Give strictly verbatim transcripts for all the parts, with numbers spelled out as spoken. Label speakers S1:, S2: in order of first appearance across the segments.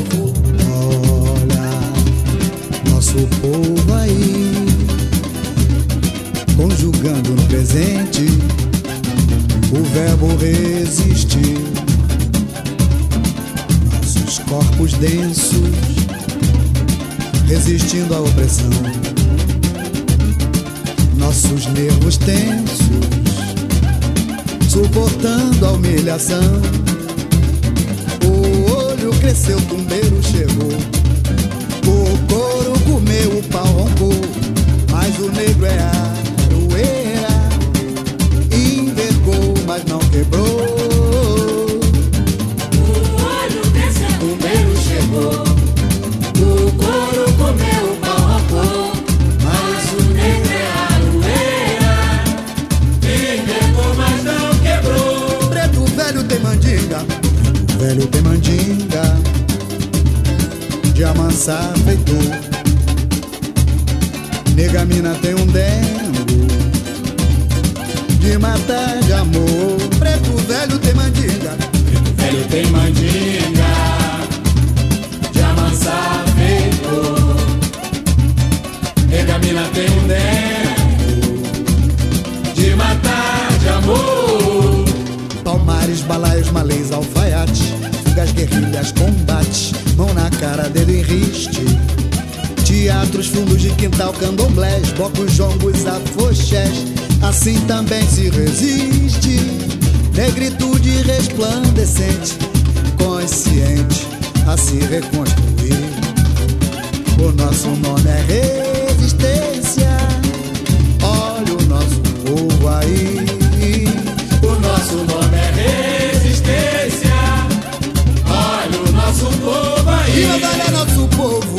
S1: povo. Olha, nosso povo aí, conjugando no presente o verbo resistir. Nossos corpos densos resistindo à opressão, nossos nervos tensos suportando a humilhação. O olho cresceu, o tumbeiro chegou, o couro comeu, o pau roncou, mas o negro é aroeira, envergou, mas não quebrou.
S2: O olho cresceu, o tumbeiro chegou, o couro comeu, o pau roncou, mas o negro é aroeira, envergou, mas não quebrou.
S1: Preto velho tem mandinga, preto velho tem mandinga de amansar feitor. Nega mina tem um dengo de matar de amor. Preto velho tem mandinga,
S2: preto velho tem mandinga de amansar feitor. Nega mina tem um dengo de matar de amor.
S1: Palmares, balaios, malês, alfaiate, fugas, guerrilhas, combates, mão na cara, dedo em riste, teatros, fundos de quintal, candomblés, blocos, jongos, afoxés. Assim também se resiste, negritude resplandecente, consciente a se reconstruir. O nosso nome é resistência, olha o nosso povo aí.
S2: O nosso nome é resistência, olha o nosso povo aí.
S1: E olha nosso povo,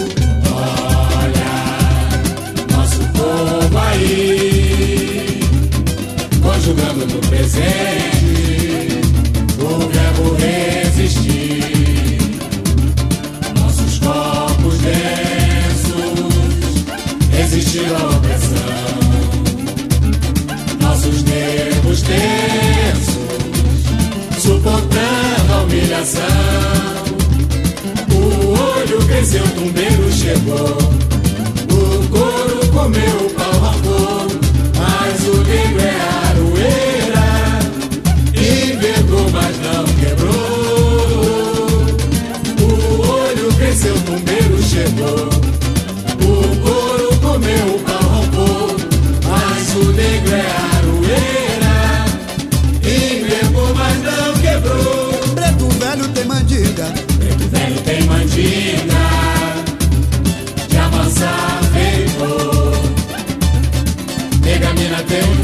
S2: olha nosso povo aí, conjugando no presente o verbo resistir. Nossos corpos densos resistiram à opressão, nossos nervos tensos suportando a humilhação. O olho cresceu, o tumbeiro chegou, o couro comeu, o pau roncou, mas o negro é aroeira, envergou, mas não quebrou. O olho cresceu, o tumbeiro chegou, o couro comeu, o pau roncou, mas o negro é aroeira, envergou, mas não quebrou.
S1: preto velho tem mandinga,
S2: Preto velho tem mandinga de amansar feitor. Nega mina tem um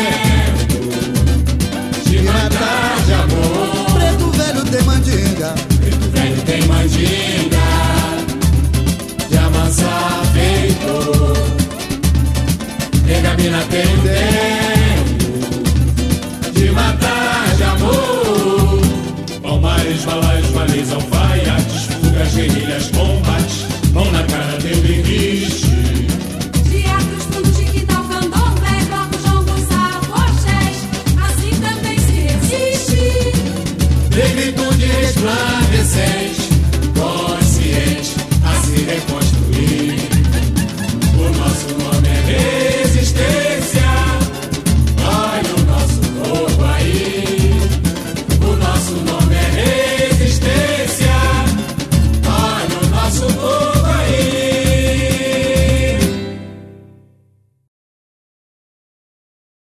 S2: tempo de matar de amor.
S1: preto velho tem mandinga,
S2: Preto velho tem mandinga de amansar feitor. Nega mina tem um tempo de matar de amor. Palmares, balaios, malês, alfaiates, fugas, guerrilhas, combates, mão na cara, dedo em riste,
S3: Teatros, fundos de quintal, candomblé, blocos, jongos, afoxés. Assim também se resiste,
S2: negritude resplandecente,